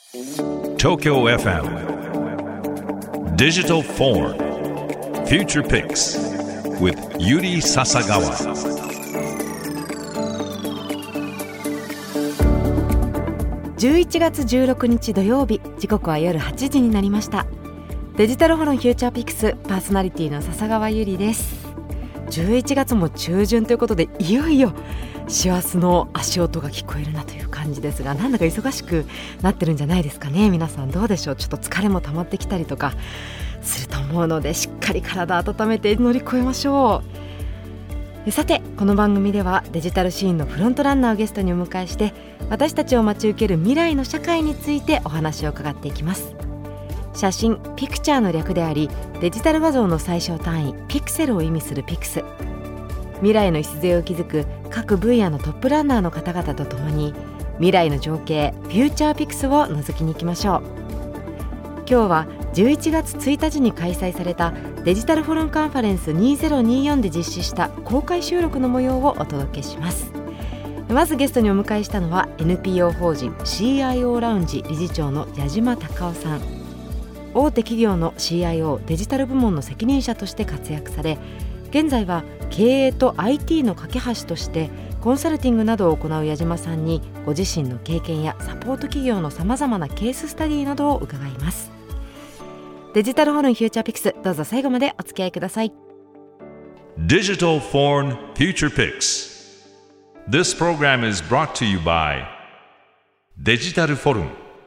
Tokyo FM Digital Forum Future Picks with Yuri Sasagawa. 11月16日土曜日、時刻は夜8時になりました。デジタルフォロンフューチャーピクスパーソナリティの笹川ゆりです。11月も中旬ということで、いよいよ師走の足音が聞こえるなという感じですが、なんだか忙しくなってるんじゃないですかね。皆さんどうでしょう。ちょっと疲れも溜まってきたりとかすると思うので、しっかり体温めて乗り越えましょう。さて、この番組ではデジタルシーンのフロントランナーをゲストにお迎えして、私たちを待ち受ける未来の社会についてお話を伺っていきます。写真ピクチャーの略であり、デジタル画像の最小単位ピクセルを意味するピクス。未来の礎を築く各分野のトップランナーの方々とともに、未来の情景フューチャーピクスを覗きに行きましょう。今日は11月1日に開催されたデジタルフォルンカンファレンス2024で実施した公開収録の模様をお届けします。まずゲストにお迎えしたのは NPO 法人 CIO ラウンジ理事長の矢島隆夫さん。大手企業の CIO デジタル部門の責任者として活躍され、現在は経営と IT の架け橋としてコンサルティングなどを行う矢島さんに、ご自身の経験やサポート企業のさまざまなケーススタディなどを伺います。デジタルフォルンフューチャーピクス、どうぞ最後までお付き合いください。 Digital Foreign Future Picks. This program is brought to you by Digital Forum.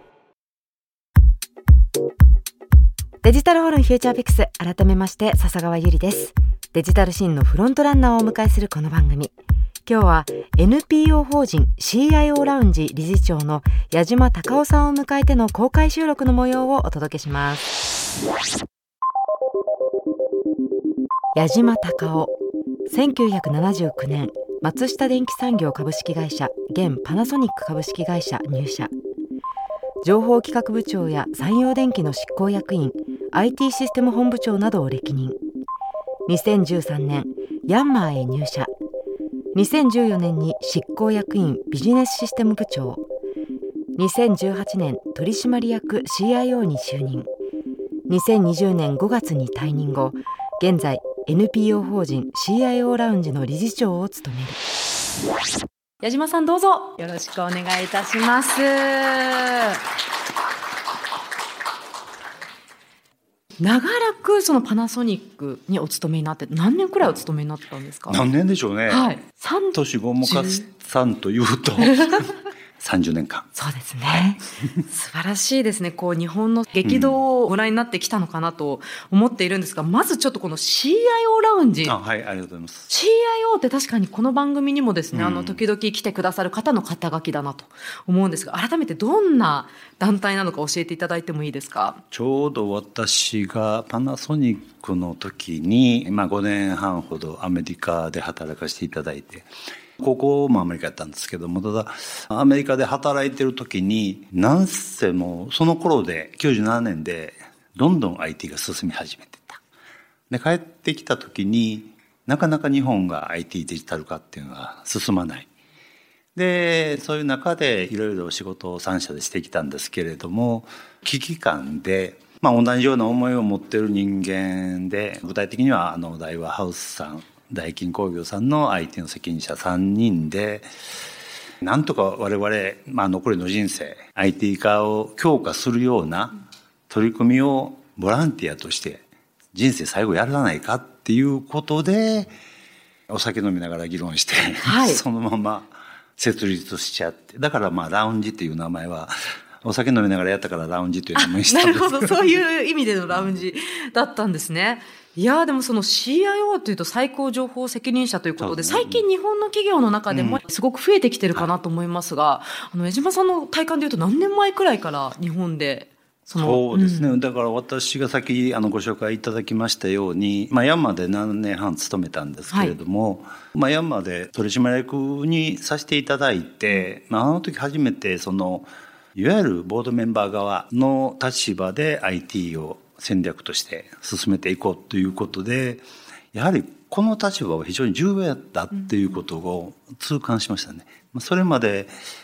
デジタルフォルンフューチャーピクス、改めまして笹川ゆりです。デジタルシーンのフロントランナーをお迎えするこの番組、今日は NPO 法人 CIO ラウンジ理事長の矢島隆夫さんを迎えての公開収録の模様をお届けします。矢島隆夫、1979年松下電機産業株式会社現パナソニック株式会社入社。情報企画部長や山陽電機の執行役員、 IT システム本部長などを歴任。2013年ヤンマーへ入社。2014年に執行役員ビジネスシステム部長。2018年取締役 CIO に就任。2020年5月に退任後、現在 NPO 法人 CIO ラウンジの理事長を務める。矢島さん、どうぞよろしくお願いいたします。長らくそのパナソニックにお勤めになって、何年くらいお勤めになったんですか？ 何年でしょうね、 はい、 年ごもかさんというと30年間。 そうですね、素晴らしいですね。こう日本の激動をご覧になってきたのかなと思っているんですが、まずちょっとこの CIO ラウンジ、 はい、ありがとうございます。 CIO って確かにこの番組にもですね、時々来てくださる方の肩書きだなと思うんですが、改めてどんな団体なのか教えていただいてもいいですか？ ちょうど私がパナソニックの時に、5年半ほどアメリカで働かせていただいて、高校もアメリカやったんですけども、ただアメリカで働いてる時に、なんせもうその頃で97年でどんどん IT が進み始めてた。で帰ってきた時になかなか日本が IT デジタル化っていうのは進まない。でそういう中でいろいろ仕事を3社でしてきたんですけれども、危機感で、同じような思いを持っている人間で、具体的には大和ハウスさん、ダイキン工業さんの IT の責任者3人で、なんとか我々、残りの人生 IT 化を強化するような取り組みをボランティアとして人生最後やらないかっていうことで、お酒飲みながら議論して、はい、そのまま設立しちゃって、だからラウンジっていう名前はお酒飲みながらやったからラウンジという名前にしたんです。 なるほど、そういう意味でのラウンジだったんですね。いやでもその CIO というと最高情報責任者ということで、最近日本の企業の中でもすごく増えてきてるかなと思いますが、江島さんの体感でいうと何年前くらいから日本でそうですね、だから私が先ご紹介いただきましたように、ヤンマーで7年半勤めたんですけれども、ヤンマーで取締役にさせていただいて、あの時初めていわゆるボードメンバー側の立場で IT を戦略として進めていこうということで、やはりこの立場は非常に重要だっていうことを痛感しましたね。それまで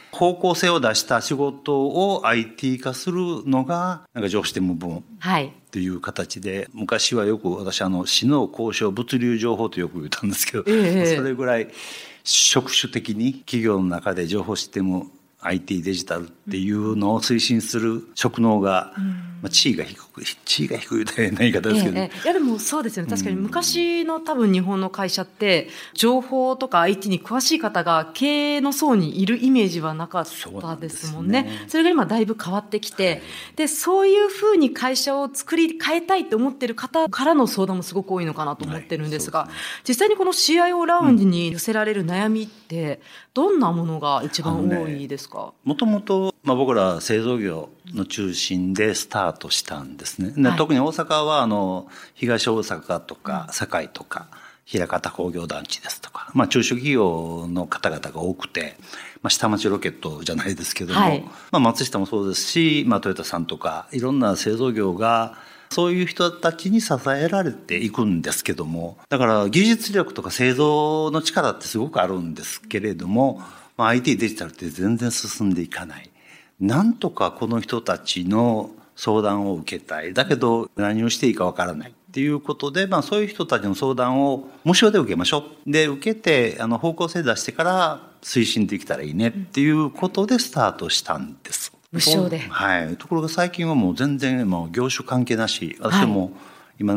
方向性を出した仕事を IT 化するのがなんか上システム分という形で、昔はよく私市の交渉物流情報とよく言ったんですけど、それぐらい職種的に企業の中で情報システムIT デジタルっていうのを推進する職能が、地位が低いという言い方ですけど、 いやでもそうですよね。確かに昔の多分日本の会社って情報とか IT に詳しい方が経営の層にいるイメージはなかったですもんね。それが今だいぶ変わってきて、でそういうふうに会社を作り変えたいと思ってる方からの相談もすごく多いのかなと思ってるんですが、実際にこの CIO ラウンジに寄せられる悩みってどんなものが一番多いですか？ もともと僕ら製造業の中心でスタートしたんですね。特に大阪は東大阪とか堺とか枚方工業団地ですとか、中小企業の方々が多くて、下町ロケットじゃないですけども、松下もそうですし、トヨタさんとかいろんな製造業がそういう人たちに支えられていくんですけども、だから技術力とか製造の力ってすごくあるんですけれども、IT デジタルって全然進んでいかない。なんとかこの人たちの相談を受けたい。だけど何をしていいかわからないっていうことで、そういう人たちの相談を無償で受けましょう。で、受けて方向性出してから推進できたらいいねっていうことでスタートしたんです。 無償で。 はい。ところが最近はもう全然業種関係なし。私も今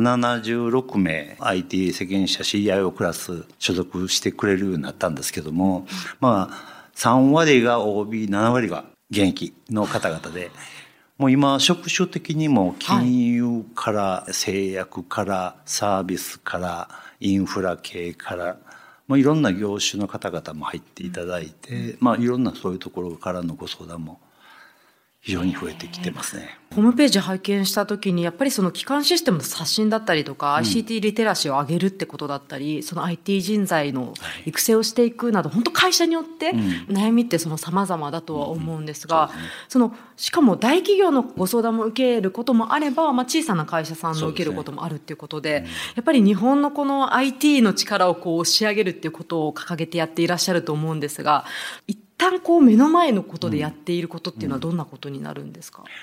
76名 IT 責任者 CIO クラス所属してくれるようになったんですけども、3割が OB、7 割が現役の方々で、もう今職種的にも金融から製薬からサービスからインフラ系からいろんな業種の方々も入っていただいて、いろんなそういうところからのご相談も非常に増えてきてますね。 ホームページ拝見したときにやっぱりその基幹システムの刷新だったりとか、ICT リテラシーを上げるってことだったり、その IT 人材の育成をしていくなど、本当会社によって悩みって様々だとは思うんですが、しかも大企業のご相談も受けることもあれば、小さな会社さんの受けることもあるっていうことで、やっぱり日本のこの IT の力を押し上げるっていうことを掲げてやっていらっしゃると思うんですが、一旦目の前のことでやっていることっていうのはどんなことになるんですか？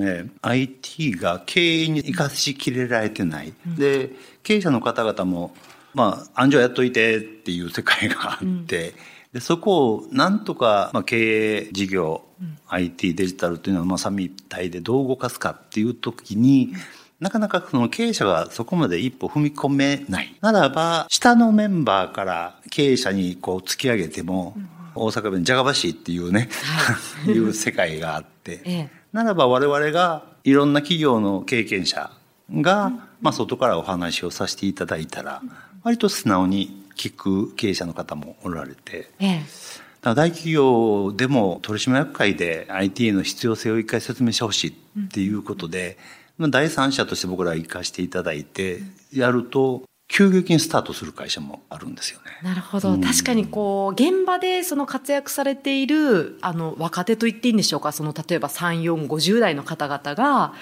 IT が経営に生かしきれられてない。で、経営者の方々も、安城やっといてっていう世界があって、で、そこをなんとか、経営事業、IT デジタルというのは三位一体でどう動かすかっていう時に、なかなかその経営者がそこまで一歩踏み込めない。ならば、下のメンバーから経営者に突き上げても、大阪弁じゃがばしっていうね、いう世界があって、ならば我々がいろんな企業の経験者が、外からお話をさせていただいたら、割と素直に聞く経営者の方もおられて、大企業でも取締役会で IT の必要性を一回説明してほしいっていうことで、第三者として僕ら生かしていただいてやると、急激にスタートする会社もあるんですよね。 なるほど。確かに現場で活躍されている若手と言っていいんでしょうか。例えば3、4、50代の方々が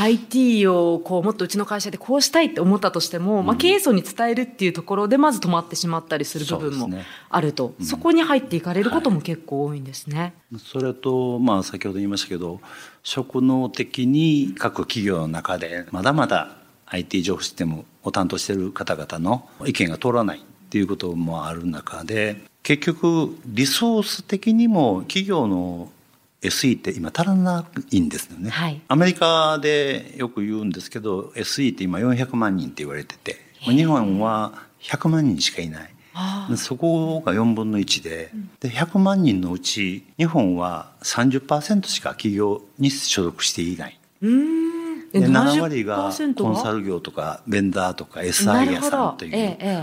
IT をもっとうちの会社でこうしたいって思ったとしても、経営層に伝えるっていうところでまず止まってしまったりする部分もあると。そこに入っていかれることも結構多いんですね。 それと先ほど言いましたけど、職能的に各企業の中でまだまだIT 情報システムを担当している方々の意見が通らないっていうこともある中で、結局リソース的にも企業の SE って今足らないんですよね。アメリカでよく言うんですけど、 SE って今400万人って言われてて、日本は100万人しかいない。そこが4分の1で、100万人のうち日本は 30% しか企業に所属していない。で7割がコンサル業とかベンダーとか SI 屋さんという、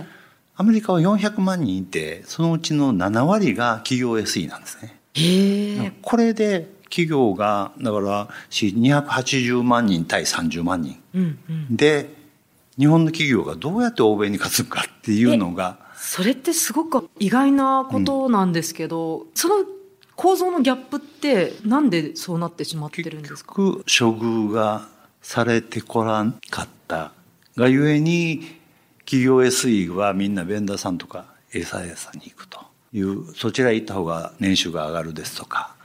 アメリカは400万人いて、そのうちの7割が企業 SE なんですね。これで企業がだから280万人対30万人、で日本の企業がどうやって欧米に勝つかっていうのが、 それってすごく意外なことなんですけど、その構造のギャップってなんでそうなってしまってるんですか？ 結局処遇がされてこらんかったがゆえに、企業 SE はみんなベンダーさんとか SI 屋さんに行くという、そちらへ行った方が年収が上がるですとか、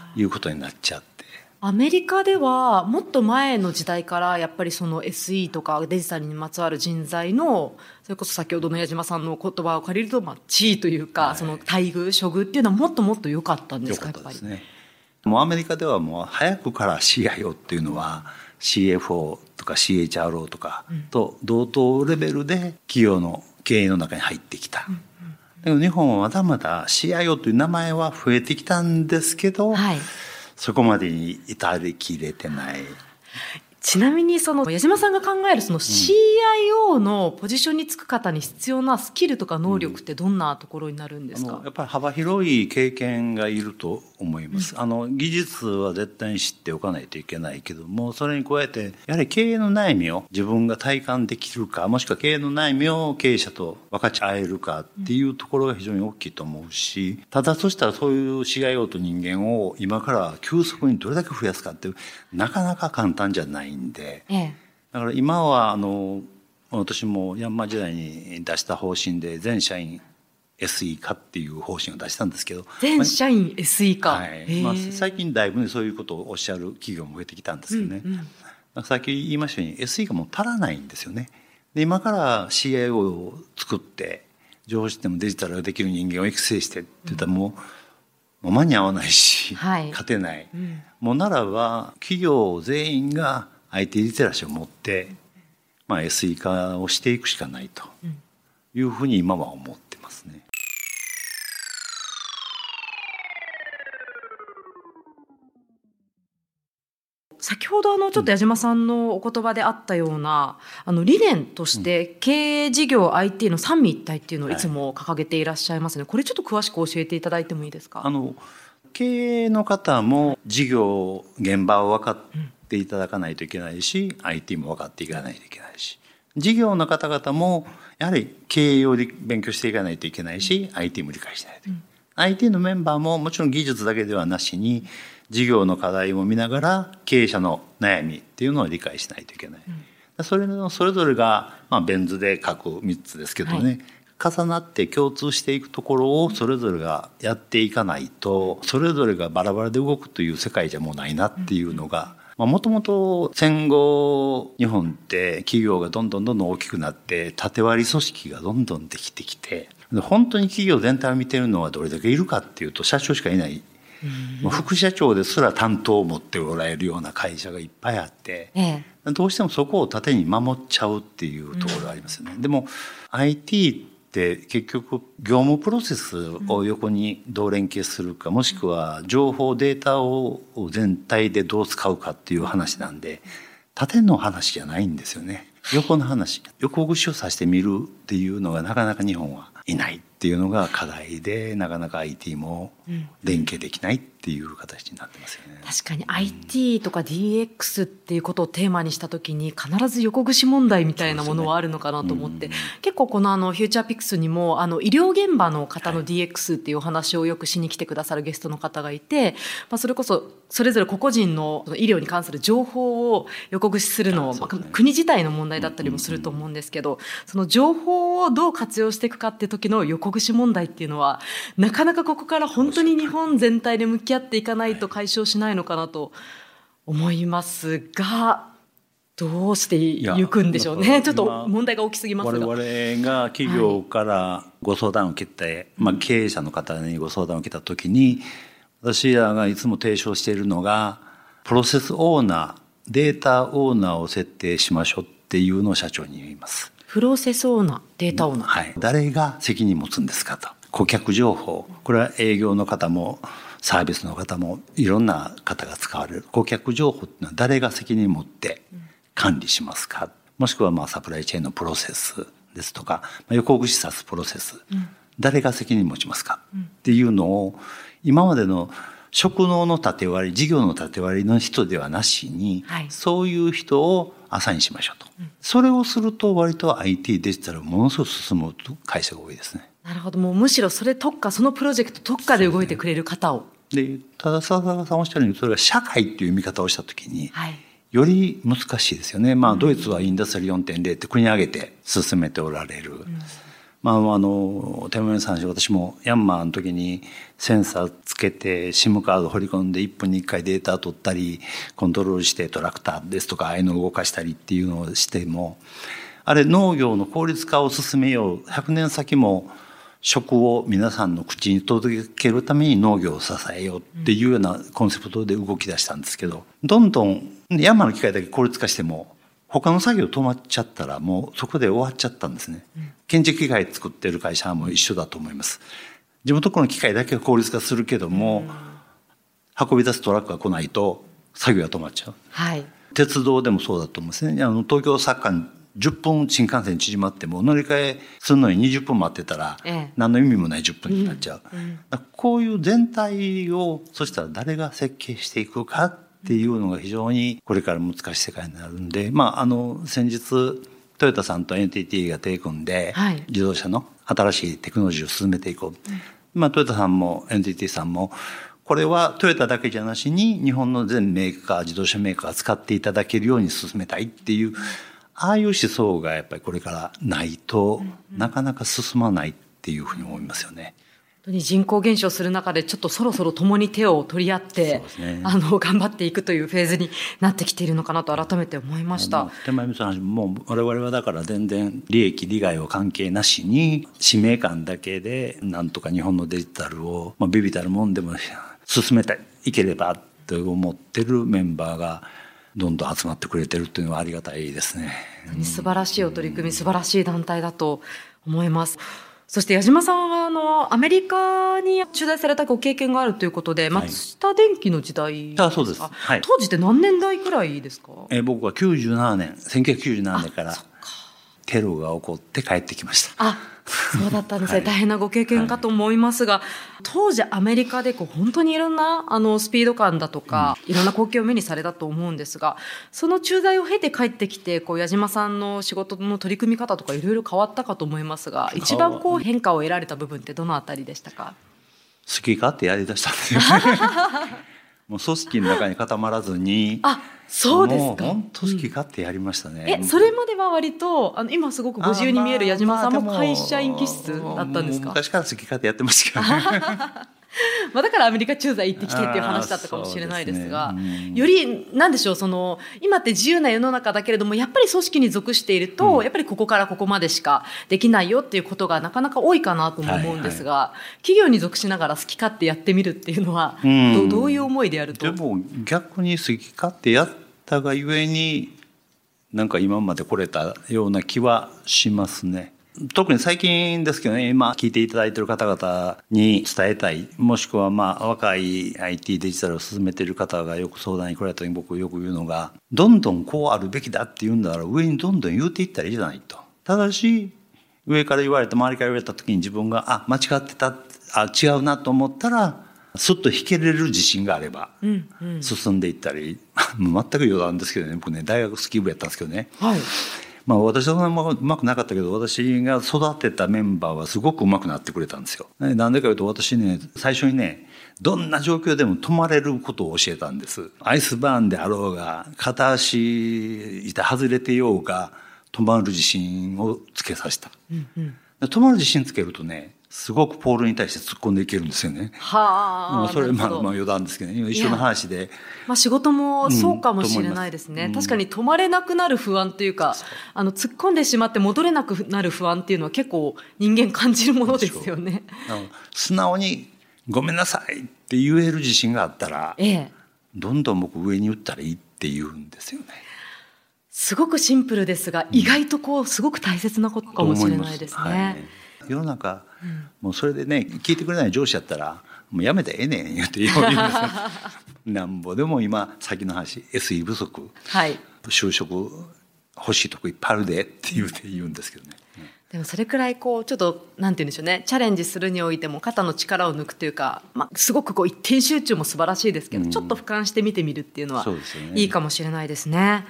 いうことになっちゃって。 アメリカではもっと前の時代からやっぱりその SE とかデジタルにまつわる人材のそれこそ先ほどの矢島さんの言葉を借りると地位というか、その待遇処遇っていうのはもっともっと良かったんですか？ 良かったですね。もうアメリカではもう早くから CIO っていうのは CFO とか CHRO とかと同等レベルで企業の経営の中に入ってきた。でも日本はまだまだ CIO という名前は増えてきたんですけど、そこまでに至りきれてない。 ちなみにその矢島さんが考えるその CIO のポジションにつく方に必要なスキルとか能力ってどんなところになるんですか？ やっぱり幅広い経験がいると思います。技術は絶対に知っておかないといけないけども、それに加えてやはり経営の悩みを自分が体感できるか、もしくは経営の悩みを経営者と分かち合えるかっていうところが非常に大きいと思うし、ただそしたらそういう CIO と人間を今から急速にどれだけ増やすかってなかなか簡単じゃないんで、だから今は私もヤンマー時代に出した方針で全社員 SE 化っていう方針を出したんですけど、 全社員 SE 化、 最近だいぶ、ね、そういうことをおっしゃる企業も増えてきたんですけどね、さっき言いましたように SE がもう足らないんですよね。で今から CIO を作って情報システムデジタルができる人間を育成してって言ったらもう間に合わないし、勝てない、もうならば企業全員が IT リテラシーを持って、SE 化をしていくしかないというふうに今は思ってますね。 先ほどちょっと矢島さんのお言葉であったような理念として経営事業 IT の三位一体っていうのをいつも掲げていらっしゃいますね。これちょっと詳しく教えていただいてもいいですか？ 経営の方も事業現場を分かっていただかないといけないし、IT も分かっていかないといけないし、事業の方々もやはり経営を勉強していかないといけないし、IT も理解しないといけない、IT のメンバーももちろん技術だけではなしに事業の課題を見ながら経営者の悩みっていうのを理解しないといけない、それぞれが、ベン図で各3つですけどね、重なって共通していくところをそれぞれがやっていかないと、それぞれがバラバラで動くという世界じゃもうないなっていうのが、もともと戦後日本って企業がどんどん大きくなって縦割り組織がどんどんできてきて、本当に企業全体を見てるのはどれだけいるかっていうと社長しかいない、副社長ですら担当を持っておられるような会社がいっぱいあって、どうしてもそこを縦に守っちゃうっていうところがありますよね。でも IT って結局業務プロセスを横にどう連携するか、もしくは情報データを全体でどう使うかっていう話なんで、縦の話じゃないんですよね。横の話、横串を刺してみるっていうのがなかなか日本はいないっていうのが課題で、なかなか IT も連携できないっていう形になってますよね。 確かに IT とか DX っていうことをテーマにした時に必ず横串問題みたいなものはあるのかなと思って、結構このフューチャーピックスにも医療現場の方の DX っていうお話をよくしに来てくださるゲストの方がいて、それこそそれぞれ個々人の医療に関する情報を横串するのを、国自体の問題だったりもすると思うんですけど、その情報をどう活用していくかって時の横串問題っていうのはなかなかここから本当に日本全体で向き合っていかないと解消しないのかなと思いますが、どうしていくんでしょうね。ちょっと問題が大きすぎますが、 我々が企業からご相談を受けて、経営者の方にご相談を受けた時に、私らがいつも提唱しているのがプロセスオーナー、データオーナーを設定しましょうっていうのを社長に言います。 プロセスオーナー、データオーナー、 誰が責任持つんですかと。顧客情報、これは営業の方もサービスの方もいろんな方が使われる顧客情報っていうのは誰が責任持って管理しますか、もしくはサプライチェーンのプロセスですとか、横串刺すプロセス、誰が責任持ちますかっていうのを、今までの職能の縦割り、事業の縦割りの人ではなしに、そういう人をアサインしましょうと、それをすると割と IT デジタルものすごく進む会社が多いですね。 なるほど。もうむしろそれ特化、そのプロジェクト特化で動いてくれる方を。 で、ただ佐々さんおっしゃるように、それが社会っていう見方をしたときに、より難しいですよね。ドイツはインダストリー 4.0 って国挙げて進めておられる。 手前さんし私もヤンマーの時にセンサーつけて SIM カード掘り込んで1分に1回データ取ったりコントロールしてトラクターですとかああいうのを動かしたりっていうのをしても、あれ農業の効率化を進めよう、100年先も食を皆さんの口に届けるために農業を支えようっていうようなコンセプトで動き出したんですけど、どんどんヤンマーの機械だけ効率化しても他の作業止まっちゃったらもうそこで終わっちゃったんですね。建築機械作ってる会社も一緒だと思います。自分のところの機械だけは効率化するけども、運び出すトラックが来ないと作業が止まっちゃう、はい、鉄道でもそうだと思うんですね。東京サッカー10分新幹線縮まっても乗り換えするのに20分待ってたら何の意味もない10分になっちゃう、こういう全体をそしたら誰が設計していくかっていうのが非常にこれから難しい世界になるんで、先日トヨタさんと NTT が手を組んで、はい、自動車の新しいテクノロジーを進めていこう、トヨタさんも NTT さんもこれはトヨタだけじゃなしに日本の全メーカー自動車メーカーが使っていただけるように進めたいっていう、ああいう思想がやっぱりこれからないとなかなか進まないっていうふうに思いますよね。 本当に人口減少する中でちょっとそろそろ共に手を取り合って、頑張っていくというフェーズになってきているのかなと改めて思いました。 手前味噌の話も我々はだから全然利益利害を関係なしに使命感だけでなんとか日本のデジタルを、微々たるもんでも進めていければと思ってるメンバーがどんどん集まってくれてるっていうのはありがたいですね。 素晴らしいお取り組み、素晴らしい団体だと思います。そして矢島さんはアメリカに取材されたご経験があるということで、松下電器の時代ですか？ そうです、はい、 当時って何年代くらいですか？ 僕は1997年からテロが起こって帰ってきました。 そうだったんですね、はい、大変なご経験かと思いますが、当時アメリカで本当にいろんなスピード感だとか、いろんな光景を目にされたと思うんですが、その駐在を経て帰ってきて矢島さんの仕事の取り組み方とかいろいろ変わったかと思いますが、一番変化を得られた部分ってどのあたりでしたか？ 好き勝手やりだしたんですよもう組織の中に固まらずに、 そうですか。 もう本当好き勝手やりましたね。 それまでは割と今すごくご自由に見える矢島さんも会社員気質だったんですか？ 昔から好き勝手やってましたけどねだからアメリカ駐在行ってきてっていう話だったかもしれないですが、より何でしょう、今って自由な世の中だけれども、やっぱり組織に属していると、やっぱりここからここまでしかできないよっていうことがなかなか多いかなとも思うんですが、企業に属しながら好き勝手やってみるっていうのは、どういう思いでやると？ でも逆に好き勝手やったがゆえになんか今まで来れたような気はしますね。特に最近ですけどね、今聞いていただいている方々に伝えたい、もしくは若い IT デジタルを進めている方がよく相談に来られた時に僕よく言うのが、どんどんこうあるべきだって言うんだから上にどんどん言うていったらいいじゃないと。ただし上から言われた周りから言われた時に自分が間違ってた、違うなと思ったらすっと引けれる自信があれば進んでいったり、全く余談ですけどね、僕ね大学スキー部やったんですけどね、私はうまくなかったけど、私が育てたメンバーはすごくうまくなってくれたんですよ。なんでかというと、私ね最初にねどんな状況でも止まれることを教えたんです。アイスバーンであろうが片足板外れてようが止まる自信をつけさせた、止まる自信つけるとねすごくポールに対して突っ込んでいけるんですよね。それ余談ですけどね、一緒の話で、 仕事もそうかもしれないですね、確かに止まれなくなる不安というか、突っ込んでしまって戻れなくなる不安っていうのは結構人間感じるものですよね。 素直にごめんなさいって言える自信があったら、どんどん僕上に打ったらいいって言うんですよね。 すごくシンプルですが、意外とすごく大切なことかもしれないですね。 世の中、もうそれでね聞いてくれない上司やったらもうやめてええねん言って言うんですよなんぼでも今先の話 SE 不足、就職欲しいとこいっぱいあるでって言うんですけどね、 でもそれくらいちょっとなんて言うんでしょうね、チャレンジするにおいても肩の力を抜くというか、すごく一点集中も素晴らしいですけど、ちょっと俯瞰して見てみるっていうのはいいかもしれないですね。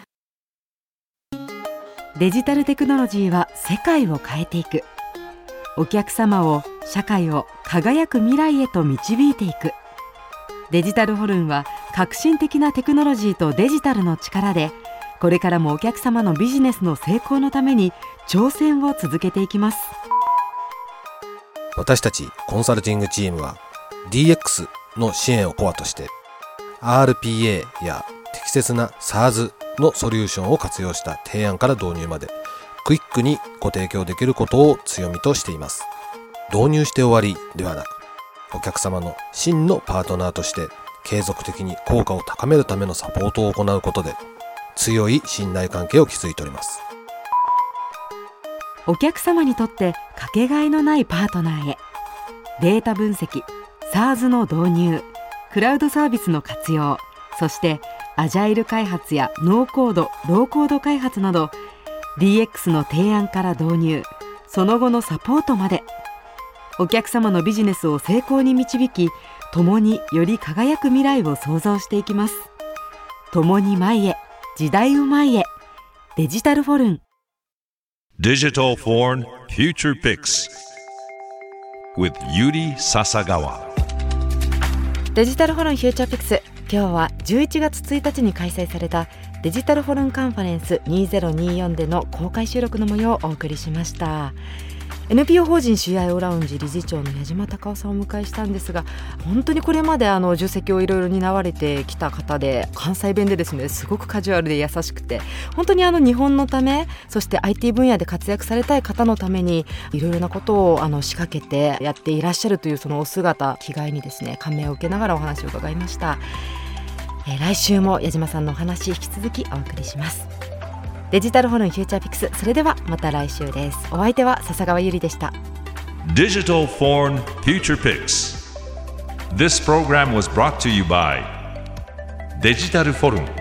デジタルテクノロジーは世界を変えていく。お客様を社会を輝く未来へと導いていく。デジタルホルンは革新的なテクノロジーとデジタルの力で、これからもお客様のビジネスの成功のために挑戦を続けていきます。 私たちコンサルティングチームは DX の支援をコアとして RPA や適切な SaaS のソリューションを活用した提案から導入までクイックにご提供できることを強みとしています。導入して終わりではなく、お客様の真のパートナーとして継続的に効果を高めるためのサポートを行うことで強い信頼関係を築いております。 お客様にとってかけがえのないパートナーへ。データ分析、SaaS の導入、クラウドサービスの活用、そしてアジャイル開発やノーコード・ローコード開発など DX の提案から導入、その後のサポートまで、お客様のビジネスを成功に導き、共により輝く未来を創造していきます。共に前へ、時代を前へ。デジタルフォルン Digital Foreign Future Picks with Yuri Sasagawa。 デジタルフォルンフューチャーピックス、今日は11月1日に開催されたデジタルフォルンカンファレンス2024での公開収録の模様をお送りしました。NPO 法人CIOラウンジ理事長の矢島隆夫さんをお迎えしたんですが、本当にこれまで重責をいろいろ担われてきた方で、関西弁でですね、すごくカジュアルで優しくて、本当に日本のため、そして IT 分野で活躍されたい方のためにいろいろなことを仕掛けてやっていらっしゃるというそのお姿、気概にですね感銘を受けながらお話を伺いました。来週も矢島さんのお話引き続きお送りします。デジタルフォルンフューチャーピックス、それではまた来週です。お相手は笹川ゆりでした。 Digital Foreign Future Picks. This program was brought to you by デジタルフォルン。